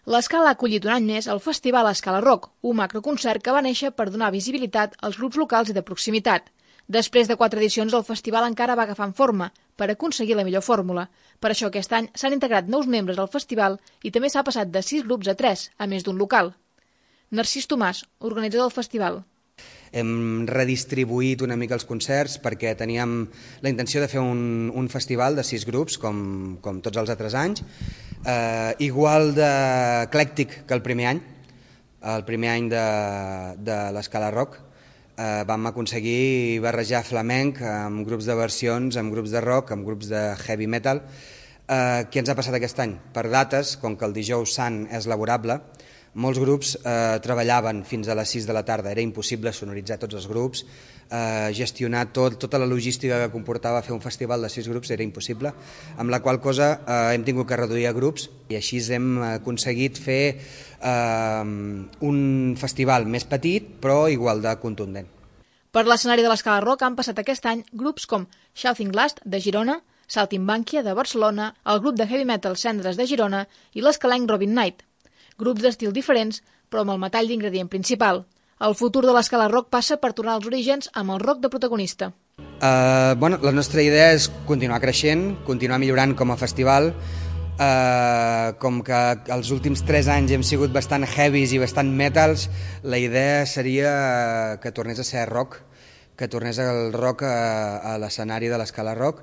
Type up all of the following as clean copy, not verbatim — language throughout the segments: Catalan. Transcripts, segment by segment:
L'Escala ha acollit un any més el festival Escala Rock, un macroconcert que va néixer per donar visibilitat als grups locals i de proximitat. Després de 4 edicions, el festival encara va agafant forma per aconseguir la millor fórmula. Per això aquest any s'han integrat nous membres al festival i també s'ha passat de 6 grups a 3, a més d'un local. Narcís Tomàs, organitzador del festival. Hem redistribuït una mica els concerts perquè teníem la intenció de fer un festival de 6 grups, com tots els altres anys, igual d'eclèctic que el primer any. El primer any de l'Escala Rock vam aconseguir barrejar flamenc amb grups de versions, amb grups de rock, amb grups de heavy metal. Què ens ha passat aquest any? Per dates, com que el dijous sant és laborable, molts grups treballaven fins a les 6 de la tarda, era impossible sonoritzar tots els grups, gestionar tota la logística que comportava fer un festival de 6 grups era impossible, amb la qual cosa hem tingut que reduir a grups i així hem aconseguit fer un festival més petit però igual de contundent. Per l'escenari de l'Escala Rock han passat aquest any grups com Shouting Glass de Girona, Saltimbanquia de Barcelona, el grup de heavy metal Cendres de Girona i l'escalenc Robin Knight. Grups d'estil diferents, però amb el metall d'ingredient principal. El futur de l'Escala Rock passa per tornar als orígens amb el rock de protagonista. La nostra idea és continuar creixent, continuar millorant com a festival. Com que els últims 3 anys hem sigut bastant heavies i bastant metals, la idea seria que tornés a ser rock, que tornés el rock a l'escenari de l'Escala Rock,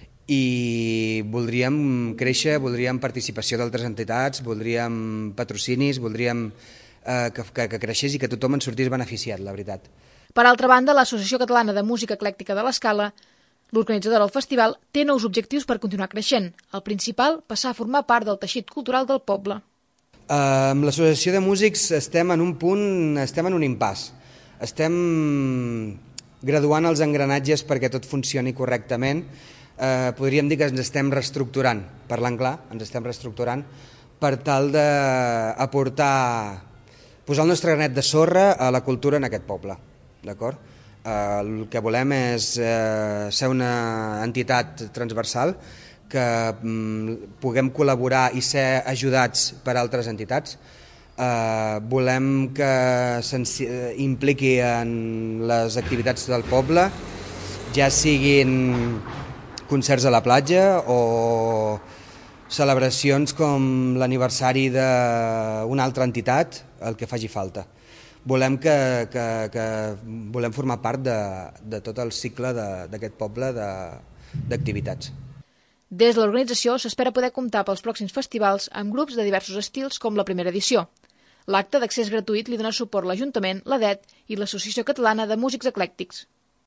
i voldríem créixer, voldríem participació d'altres entitats, voldríem patrocinis, voldríem que creixés i que tothom en sortís beneficiat, la veritat. Per altra banda, l'Associació Catalana de Música Eclèctica de l'Escala, l'organitzadora del festival, té nous objectius per continuar creixent. El principal, passar a formar part del teixit cultural del poble. Amb l'Associació de Músics estem en un punt, estem en un impàs. Estem graduant els engranatges perquè tot funcioni correctament. Podríem dir que ens estem reestructurant, parlant clar, ens estem reestructurant per tal d'aportar, posar el nostre granet de sorra a la cultura en aquest poble, d'acord? El que volem és ser una entitat transversal, que puguem col·laborar i ser ajudats per altres entitats. Volem que s'impliqui en les activitats del poble, ja siguin concerts a la platja o celebracions com l'aniversari d'una altra entitat, el que faci falta. Volem volem formar part de tot el cicle d'aquest poble d'activitats. Des de l'organització s'espera poder comptar pels pròxims festivals amb grups de diversos estils com la primera edició. L'acte d'accés gratuït li dona suport l'Ajuntament, l'ADET i l'Associació Catalana de Músics Eclèctics.